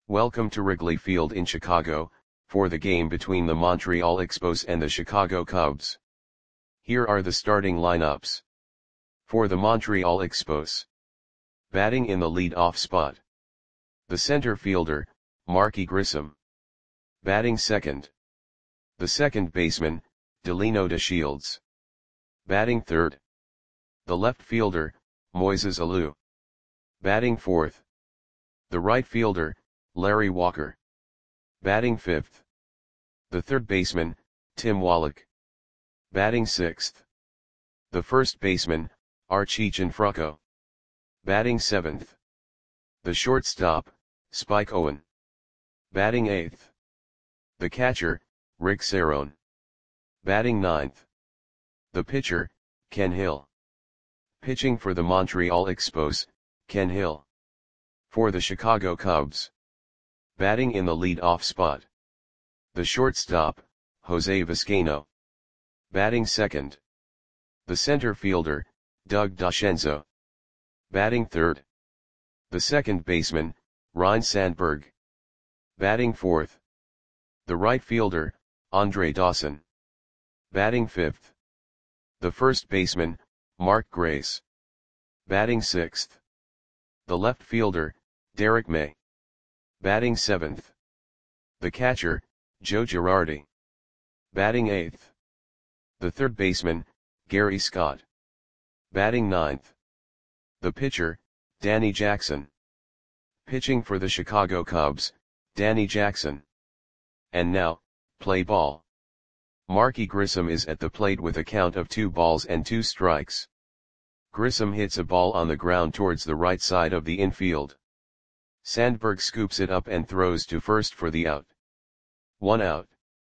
Welcome to Wrigley Field in Chicago, for the game between the Montreal Expos and the Chicago Cubs. Here are the starting lineups. For the Montreal Expos. Batting in the lead-off spot. The center fielder, Marky Grissom. Batting second. The second baseman, Delino DeShields. Batting third. The left fielder, Moises Alou. Batting fourth. The right fielder, Larry Walker. Batting fifth. The third baseman, Tim Wallach. Batting sixth. The first baseman, Archie Gianfranco. Batting seventh. The shortstop, Spike Owen. Batting eighth. The catcher, Rick Cerone. Batting ninth. The pitcher, Ken Hill. Pitching for the Montreal Expos, Ken Hill. For the Chicago Cubs. Batting in the lead-off spot. The shortstop, Jose Vizcaino. Batting second. The center fielder, Doug DeScenzo. Batting third. The second baseman, Ryne Sandberg. Batting fourth. The right fielder, Andre Dawson. Batting fifth. The first baseman, Mark Grace. Batting sixth. The left fielder, Derek May. Batting seventh. The catcher, Joe Girardi. Batting eighth. The third baseman, Gary Scott. Batting ninth. The pitcher, Danny Jackson. Pitching for the Chicago Cubs, Danny Jackson. And now, play ball. Marky Grissom is at the plate with a count of 2 balls and 2 strikes. Grissom hits a ball on the ground towards the right side of the infield. Sandberg scoops it up and throws to first for the out. 1 out.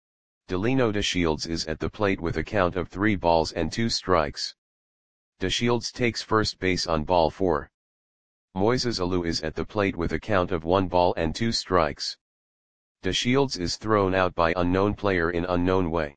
Delino DeShields is at the plate with a count of 3 balls and 2 strikes. DeShields takes first base on ball 4. Moises Alou is at the plate with a count of 1 ball and 2 strikes. DeShields is thrown out by unknown player in unknown way.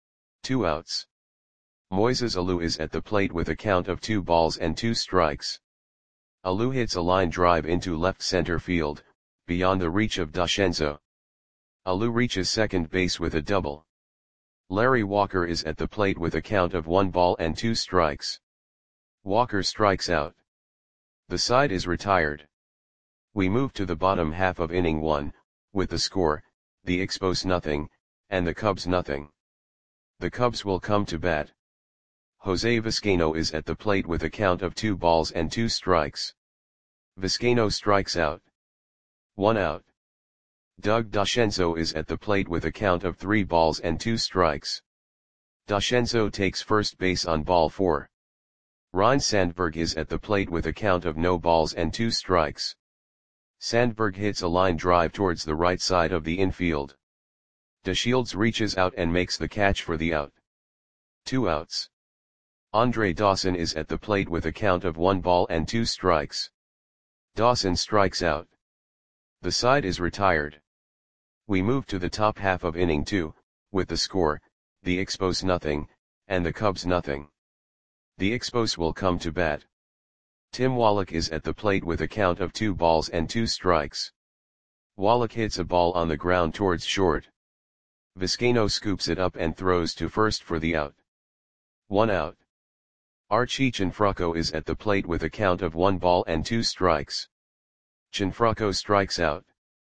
2 outs. Moises Alou is at the plate with a count of 2 balls and 2 strikes. Alou hits a line drive into left center field, beyond the reach of DeScenzo. Alou reaches second base with a double. Larry Walker is at the plate with a count of 1 ball and 2 strikes. Walker strikes out. The side is retired. We move to the bottom half of inning 1, with the score, the Expos nothing, and the Cubs nothing. The Cubs will come to bat. Jose Vizcaino is at the plate with a count of 2 balls and 2 strikes. Vizcaino strikes out. 1 out. Doug DeScenzo is at the plate with a count of 3 balls and 2 strikes. DeScenzo takes first base on ball 4. Ryne Sandberg is at the plate with a count of no balls and 2 strikes. Sandberg hits a line drive towards the right side of the infield. DeShields reaches out and makes the catch for the out. 2 outs. Andre Dawson is at the plate with a count of 1 ball and 2 strikes. Dawson strikes out. The side is retired. We move to the top half of inning 2, with the score, the Expos nothing, and the Cubs nothing. The Expos will come to bat. Tim Wallach is at the plate with a count of 2 balls and 2 strikes. Wallach hits a ball on the ground towards short. Vizcaino scoops it up and throws to first for the out. 1 out. Archie Gianfranco is at the plate with a count of 1 ball and 2 strikes. Gianfranco strikes out.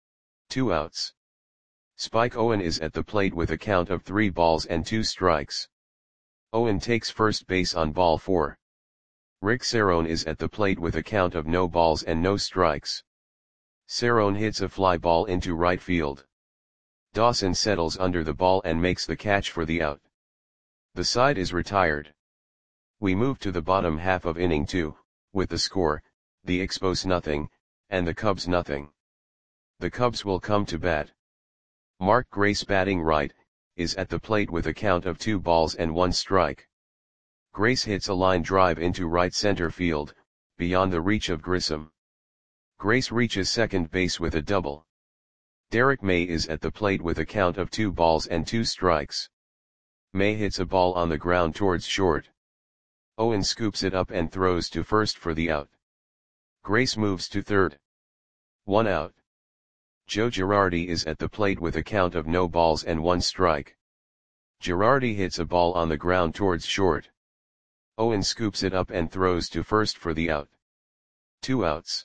2 outs. Spike Owen is at the plate with a count of 3 balls and 2 strikes. Owen takes first base on ball 4. Rick Cerone is at the plate with a count of no balls and no strikes. Cerone hits a fly ball into right field. Dawson settles under the ball and makes the catch for the out. The side is retired. We move to the bottom half of inning 2, with the score, the Expos nothing, and the Cubs nothing. The Cubs will come to bat. Mark Grace batting right, is at the plate with a count of 2 balls and 1 strike. Grace hits a line drive into right center field, beyond the reach of Grissom. Grace reaches second base with a double. Derek May is at the plate with a count of 2 balls and 2 strikes. May hits a ball on the ground towards short. Owen scoops it up and throws to first for the out. Grace moves to third. 1 out. Joe Girardi is at the plate with a count of no balls and 1 strike. Girardi hits a ball on the ground towards short. Owen scoops it up and throws to first for the out. 2 outs.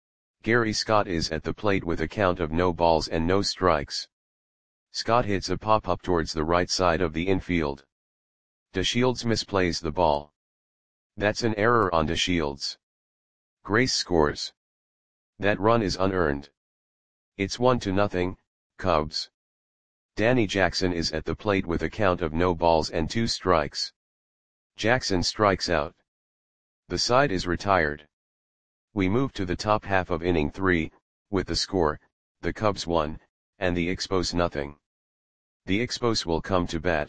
Gary Scott is at the plate with a count of no balls and no strikes. Scott hits a pop-up towards the right side of the infield. DeShields misplays the ball. That's an error on DeShields. Grace scores. That run is unearned. It's 1-0, Cubs. Danny Jackson is at the plate with a count of no balls and 2 strikes. Jackson strikes out. The side is retired. We move to the top half of inning 3, with the score, the Cubs 1, and the Expos nothing. The Expos will come to bat.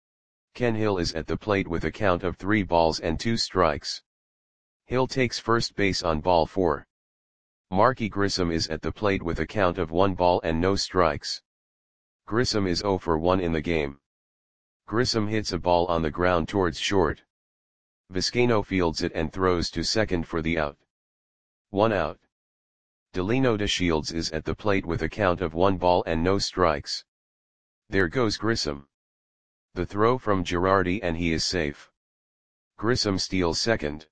Ken Hill is at the plate with a count of 3 balls and 2 strikes. Hill takes first base on ball 4. Marky Grissom is at the plate with a count of 1 ball and no strikes. Grissom is 0 for 1 in the game. Grissom hits a ball on the ground towards short. Vizcaino fields it and throws to second for the out. 1 out. Delino DeShields is at the plate with a count of 1 ball and no strikes. There goes Grissom. The throw from Girardi and he is safe. Grissom steals second.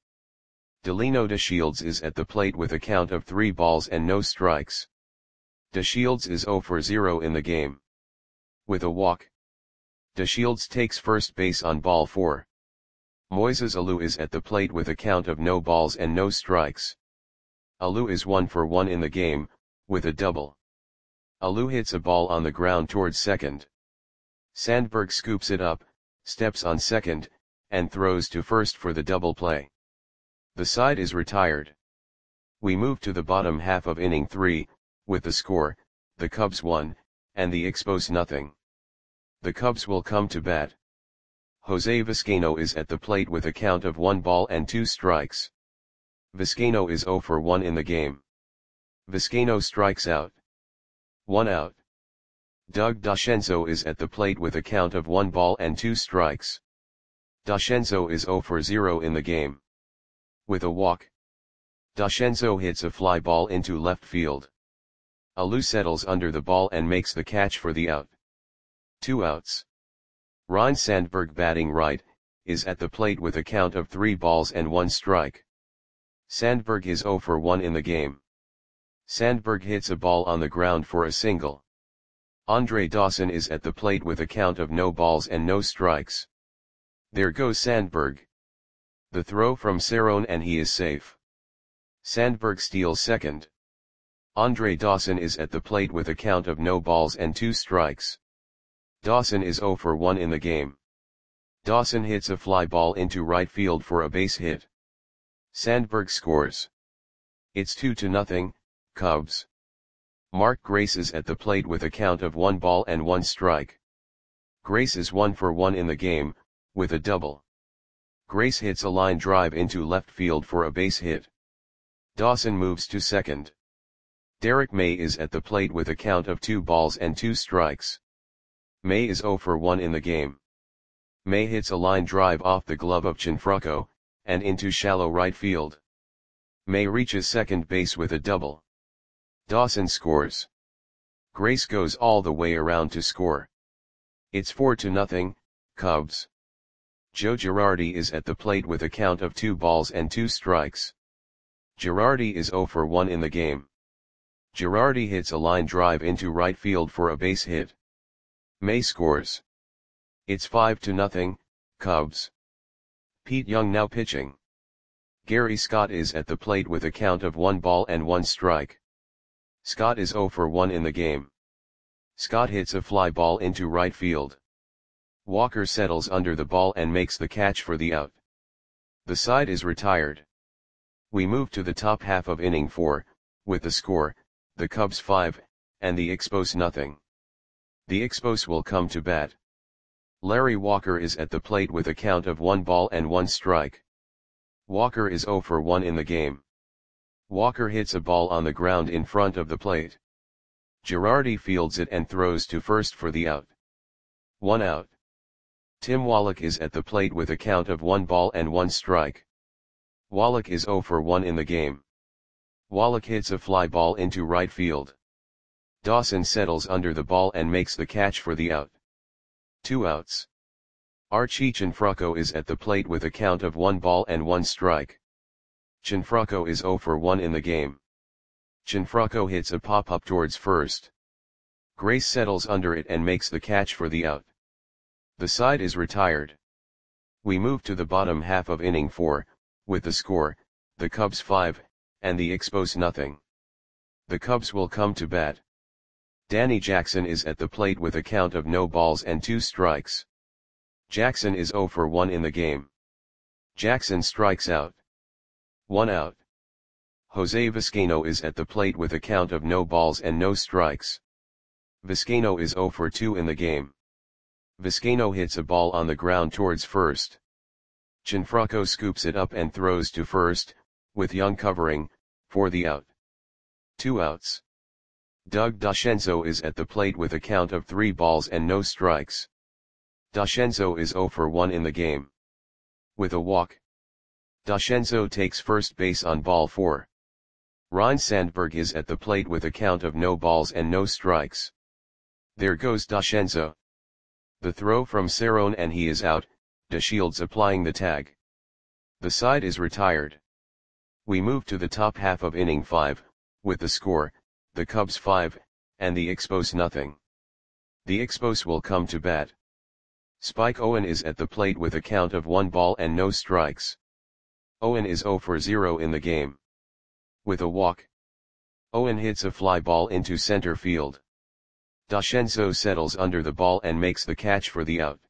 Delino DeShields is at the plate with a count of 3 balls and no strikes. DeShields is 0 for 0 in the game. With a walk. DeShields takes first base on ball 4. Moises Alou is at the plate with a count of no balls and no strikes. Alou is 1 for 1 in the game, with a double. Alou hits a ball on the ground towards second. Sandberg scoops it up, steps on second, and throws to first for the double play. The side is retired. We move to the bottom half of inning 3, with the score, the Cubs 1, and the Expos nothing. The Cubs will come to bat. Jose Vizcaino is at the plate with a count of 1 ball and 2 strikes. Vizcaino is 0 for 1 in the game. Vizcaino strikes out. 1 out. Doug Dascenzo is at the plate with a count of 1 ball and 2 strikes. Dascenzo is 0 for 0 in the game. With a walk. Dascenzo hits a fly ball into left field. Alou settles under the ball and makes the catch for the out. 2 outs. Ryne Sandberg, batting right, is at the plate with a count of 3 balls and 1 strike. Sandberg is 0 for 1 in the game. Sandberg hits a ball on the ground for a single. Andre Dawson is at the plate with a count of no balls and no strikes. There goes Sandberg. The throw from Cerrone and he is safe. Sandberg steals second. Andre Dawson is at the plate with a count of no balls and 2 strikes. Dawson is 0 for 1 in the game. Dawson hits a fly ball into right field for a base hit. Sandberg scores. It's 2-0, Cubs. Mark Grace is at the plate with a count of 1 ball and 1 strike. Grace is 1 for 1 in the game, with a double. Grace hits a line drive into left field for a base hit. Dawson moves to second. Derek May is at the plate with a count of 2 balls and 2 strikes. May is 0 for 1 in the game. May hits a line drive off the glove of Cianfrocco, and into shallow right field. May reaches second base with a double. Dawson scores. Grace goes all the way around to score. It's 4-0, Cubs. Joe Girardi is at the plate with a count of 2 balls and 2 strikes. Girardi is 0 for 1 in the game. Girardi hits a line drive into right field for a base hit. May scores. It's 5-0, Cubs. Pete Young now pitching. Gary Scott is at the plate with a count of 1 ball and 1 strike. Scott is 0 for 1 in the game. Scott hits a fly ball into right field. Walker settles under the ball and makes the catch for the out. The side is retired. We move to the top half of inning 4, with the score, the Cubs 5, and the Expos nothing. The Expos will come to bat. Larry Walker is at the plate with a count of 1 ball and 1 strike. Walker is 0 for 1 in the game. Walker hits a ball on the ground in front of the plate. Girardi fields it and throws to first for the out. 1 out. Tim Wallach is at the plate with a count of 1 ball and 1 strike. Wallach is 0 for 1 in the game. Wallach hits a fly ball into right field. Dawson settles under the ball and makes the catch for the out. 2 outs. Archie Cianfrocco is at the plate with a count of 1 ball and 1 strike. Cianfrocco is 0 for 1 in the game. Cianfrocco hits a pop-up towards first. Grace settles under it and makes the catch for the out. The side is retired. We move to the bottom half of inning 4, with the score, the Cubs 5, and the Expos nothing. The Cubs will come to bat. Danny Jackson is at the plate with a count of no balls and 2 strikes. Jackson is 0 for 1 in the game. Jackson strikes out. 1 out. Jose Vizcaino is at the plate with a count of no balls and no strikes. Vizcaino is 0 for 2 in the game. Vizcaino hits a ball on the ground towards first. Cianfrocco scoops it up and throws to first, with Young covering, for the out. 2 outs. Doug DeScenzo is at the plate with a count of 3 balls and no strikes. DeScenzo is 0 for 1 in the game. With a walk. DeScenzo takes first base on ball 4. Ryne Sandberg is at the plate with a count of no balls and no strikes. There goes DeScenzo. The throw from Cerrone and he is out, DeShields applying the tag. The side is retired. We move to the top half of inning 5, with the score, the Cubs 5, and the Expos nothing. The Expos will come to bat. Spike Owen is at the plate with a count of 1 ball and no strikes. Owen is 0 for 0 in the game. With a walk. Owen hits a fly ball into center field. DeScenzo settles under the ball and makes the catch for the out.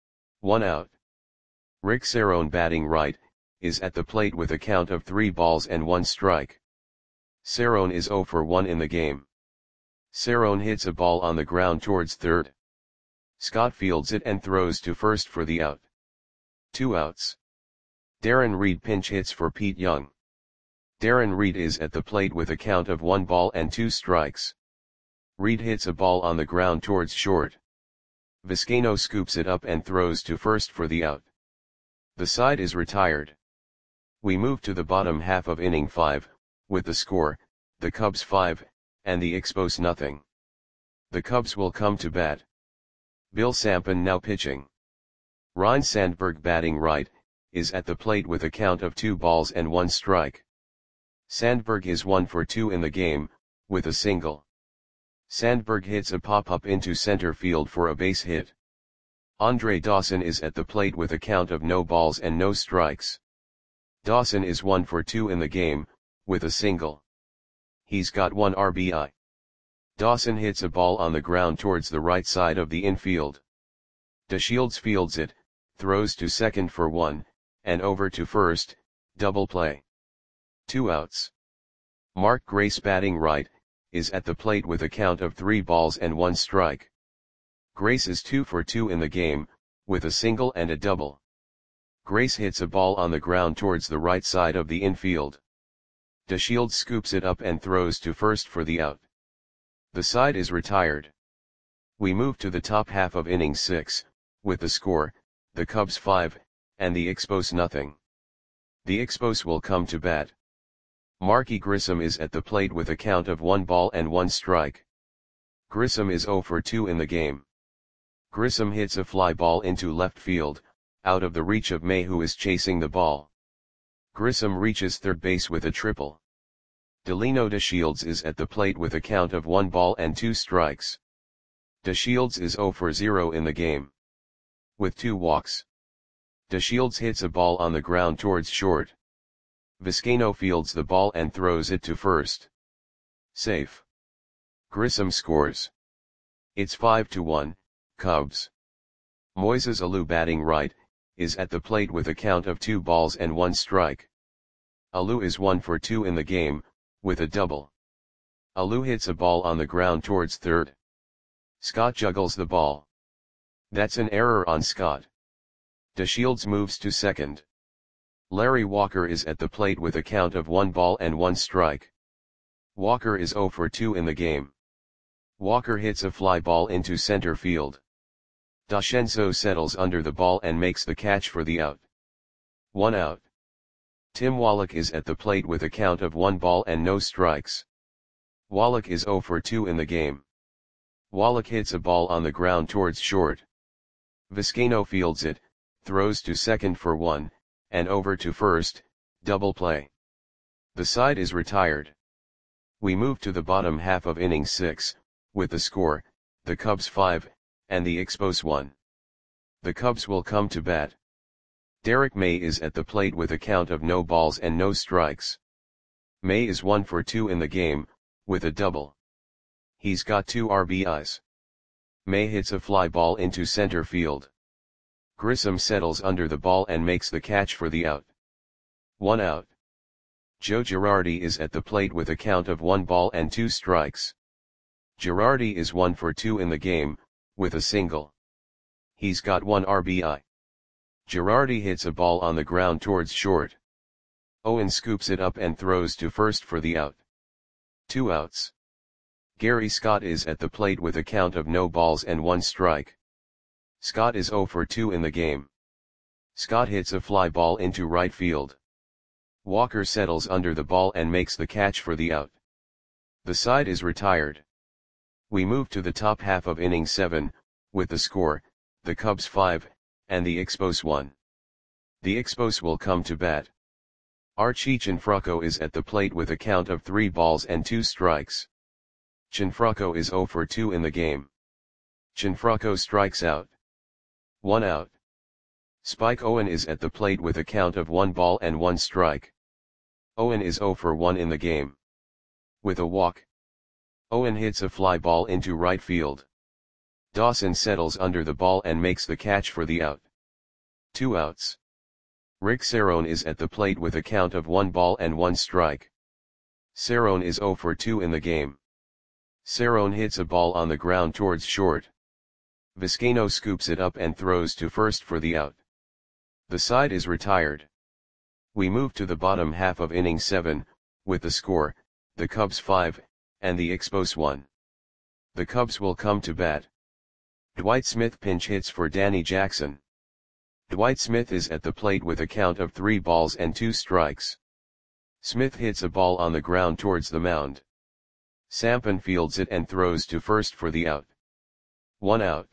1 out. Rick Cerrone batting right, is at the plate with a count of 3 balls and 1 strike. Cerrone is 0 for 1 in the game. Cerrone hits a ball on the ground towards third. Scott fields it and throws to first for the out. 2 outs. Darren Reed pinch hits for Pete Young. Darren Reed is at the plate with a count of 1 ball and 2 strikes. Reed hits a ball on the ground towards short. Vizcaino scoops it up and throws to first for the out. The side is retired. We move to the bottom half of inning 5, with the score, the Cubs 5, and the Expos nothing. The Cubs will come to bat. Bill Sampen now pitching. Ryne Sandberg batting right, is at the plate with a count of 2 balls and 1 strike. Sandberg is 1 for 2 in the game, with a single. Sandberg hits a pop-up into center field for a base hit. Andre Dawson is at the plate with a count of no balls and no strikes. Dawson is 1 for 2 in the game, with a single. He's got 1 RBI. Dawson hits a ball on the ground towards the right side of the infield. DeShields fields it, throws to second for 1, and over to first, double play. 2 outs. Mark Grace batting right, is at the plate with a count of 3 balls and 1 strike. Grace is 2 for 2 in the game, with a single and a double. Grace hits a ball on the ground towards the right side of the infield. DeShields scoops it up and throws to first for the out. The side is retired. We move to the top half of inning 6, with the score, the Cubs 5, and the Expos nothing. The Expos will come to bat. Marky Grissom is at the plate with a count of 1 ball and 1 strike. Grissom is 0 for 2 in the game. Grissom hits a fly ball into left field, out of the reach of May who is chasing the ball. Grissom reaches third base with a triple. Delino DeShields is at the plate with a count of 1 ball and 2 strikes. DeShields is 0 for 0 in the game. With 2 walks. DeShields hits a ball on the ground towards short. Vizcaino fields the ball and throws it to first. Safe. Grissom scores. It's 5-1, Cubs. Moises Alou batting right, is at the plate with a count of 2 balls and 1 strike. Alou is 1 for 2 in the game, with a double. Alou hits a ball on the ground towards third. Scott juggles the ball. That's an error on Scott. DeShields moves to second. Larry Walker is at the plate with a count of 1 ball and 1 strike. Walker is 0 for 2 in the game. Walker hits a fly ball into center field. DeScenzo settles under the ball and makes the catch for the out. 1 out. Tim Wallach is at the plate with a count of 1 ball and no strikes. Wallach is 0 for 2 in the game. Wallach hits a ball on the ground towards short. Vizcaino fields it, throws to second for 1, and over to first, double play. The side is retired. We move to the bottom half of inning 6, with the score, the Cubs 5, and the Expos 1. The Cubs will come to bat. Derek May is at the plate with a count of no balls and no strikes. May is 1 for 2 in the game, with a double. He's got 2 RBIs. May hits a fly ball into center field. Grissom settles under the ball and makes the catch for the out. 1 out. Joe Girardi is at the plate with a count of 1 ball and 2 strikes. Girardi is 1 for 2 in the game, with a single. He's got 1 RBI. Girardi hits a ball on the ground towards short. Owen scoops it up and throws to first for the out. 2 outs. Gary Scott is at the plate with a count of no balls and 1 strike. Scott is 0 for 2 in the game. Scott hits a fly ball into right field. Walker settles under the ball and makes the catch for the out. The side is retired. We move to the top half of inning 7, with the score, the Cubs 5, and the Expos 1. The Expos will come to bat. Archie Cianfrocco is at the plate with a count of 3 balls and 2 strikes. Cianfrocco is 0 for 2 in the game. Cianfrocco strikes out. 1 out. Spike Owen is at the plate with a count of 1 ball and 1 strike. Owen is 0 for 1 in the game. With a walk. Owen hits a fly ball into right field. Dawson settles under the ball and makes the catch for the out. 2 outs. Rick Cerrone is at the plate with a count of 1 ball and 1 strike. Cerrone is 0 for 2 in the game. Cerrone hits a ball on the ground towards short. Vizcaino scoops it up and throws to first for the out. The side is retired. We move to the bottom half of inning 7, with the score, the Cubs 5, and the Expos 1. The Cubs will come to bat. Dwight Smith pinch hits for Danny Jackson. Dwight Smith is at the plate with a count of 3 balls and 2 strikes. Smith hits a ball on the ground towards the mound. Sampen fields it and throws to first for the out. 1 out.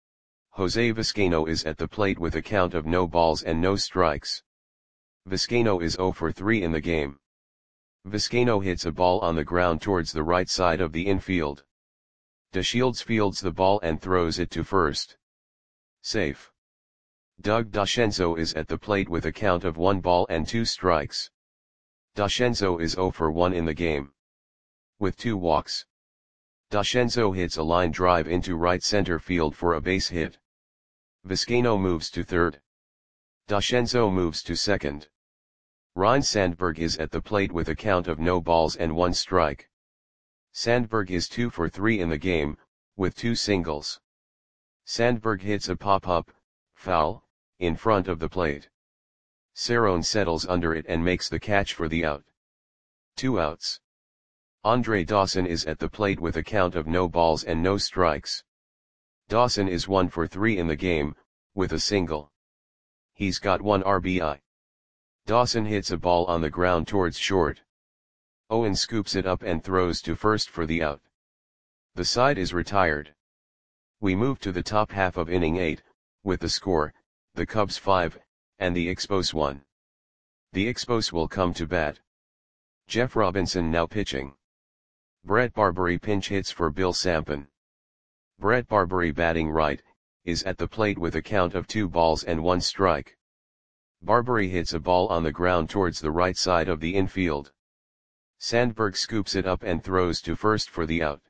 Jose Vizcaino is at the plate with a count of no balls and no strikes. Vizcaino is 0 for 3 in the game. Vizcaino hits a ball on the ground towards the right side of the infield. DeShields fields the ball and throws it to first. Safe. Doug Dascenzo is at the plate with a count of 1 ball and 2 strikes. Dascenzo is 0 for 1 in the game. With 2 walks. Dascenzo hits a line drive into right center field for a base hit. Vizcaino moves to third. Dascenzo moves to second. Ryne Sandberg is at the plate with a count of no balls and 1 strike. Sandberg is 2 for 3 in the game, with 2 singles. Sandberg hits a pop-up, foul, in front of the plate. Cerrone settles under it and makes the catch for the out. 2 outs. Andre Dawson is at the plate with a count of no balls and no strikes. Dawson is 1 for 3 in the game, with a single. He's got 1 RBI. Dawson hits a ball on the ground towards short. Owen scoops it up and throws to first for the out. The side is retired. We move to the top half of inning 8, with the score, the Cubs 5, and the Expos 1. The Expos will come to bat. Jeff Robinson now pitching. Brett Barbary pinch hits for Bill Sampen. Brett Barbary batting right, is at the plate with a count of 2 balls and 1 strike. Barbary hits a ball on the ground towards the right side of the infield. Sandberg scoops it up and throws to first for the out.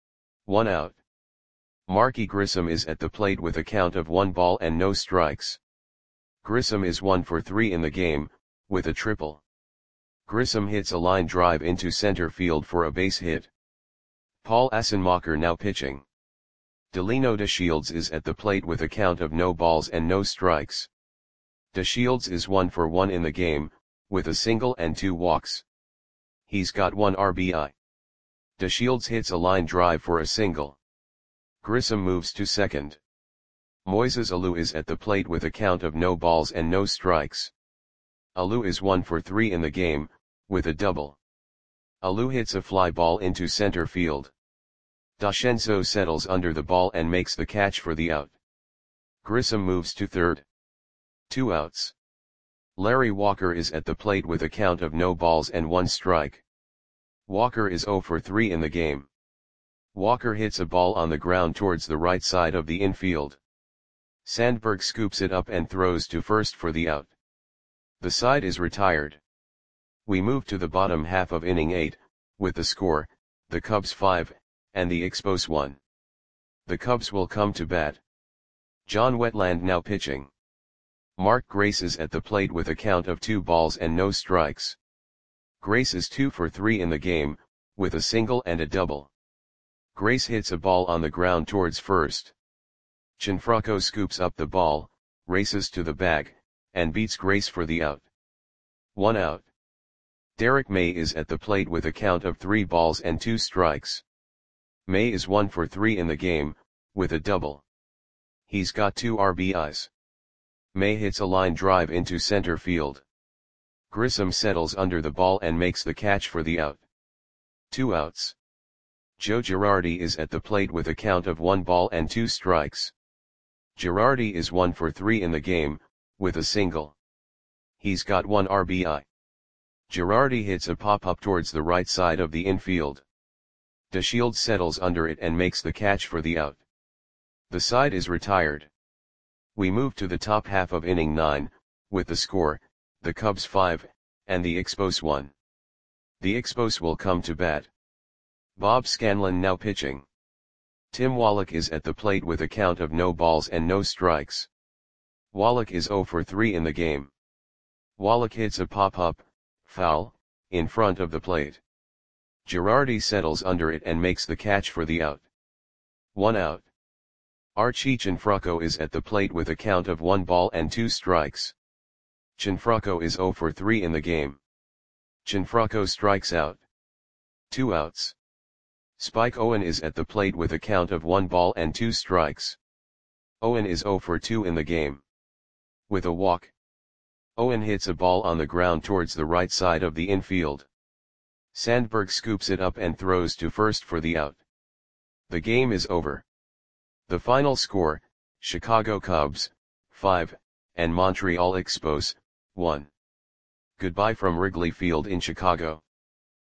1 out. Marky Grissom is at the plate with a count of 1 ball and no strikes. Grissom is 1 for 3 in the game, with a triple. Grissom hits a line drive into center field for a base hit. Paul Assenmacher now pitching. Delino DeShields is at the plate with a count of no balls and no strikes. DeShields is 1 for 1 in the game, with a single and 2 walks. He's got 1 RBI. DeShields hits a line drive for a single. Grissom moves to second. Moises Alou is at the plate with a count of no balls and no strikes. Alou is 1 for 3 in the game, with a double. Alou hits a fly ball into center field. Dashenzo settles under the ball and makes the catch for the out. Grissom moves to third. 2 outs. Larry Walker is at the plate with a count of no balls and 1 strike. Walker is 0 for 3 in the game. Walker hits a ball on the ground towards the right side of the infield. Sandberg scoops it up and throws to first for the out. The side is retired. We move to the bottom half of inning 8, with the score, the Cubs 5, and the Expos 1. The Cubs will come to bat. John Wetland now pitching. Mark Grace is at the plate with a count of 2 balls and no strikes. Grace is 2 for 3 in the game, with a single and a double. Grace hits a ball on the ground towards first. Gianfranco scoops up the ball, races to the bag, and beats Grace for the out. 1 out. Derek May is at the plate with a count of 3 balls and 2 strikes. May is 1 for 3 in the game, with a double. He's got 2 RBIs. May hits a line drive into center field. Grissom settles under the ball and makes the catch for the out. 2 outs. Joe Girardi is at the plate with a count of 1 ball and 2 strikes. Girardi is 1 for 3 in the game, with a single. He's got 1 RBI. Girardi hits a pop-up towards the right side of the infield. DeShields settles under it and makes the catch for the out. The side is retired. We move to the top half of inning 9, with the score, the Cubs 5, and the Expos 1. The Expos will come to bat. Bob Scanlon now pitching. Tim Wallach is at the plate with a count of no balls and no strikes. Wallach is 0 for 3 in the game. Wallach hits a pop-up, foul, in front of the plate. Girardi settles under it and makes the catch for the out. 1 out. Archie Gianfranco is at the plate with a count of 1 ball and 2 strikes. Gianfranco is 0 for 3 in the game. Gianfranco strikes out. 2 outs. Spike Owen is at the plate with a count of 1 ball and 2 strikes. Owen is 0 for 2 in the game. With a walk. Owen hits a ball on the ground towards the right side of the infield. Sandberg scoops it up and throws to first for the out. The game is over. The final score, Chicago Cubs, 5, and Montreal Expos, 1. Goodbye from Wrigley Field in Chicago.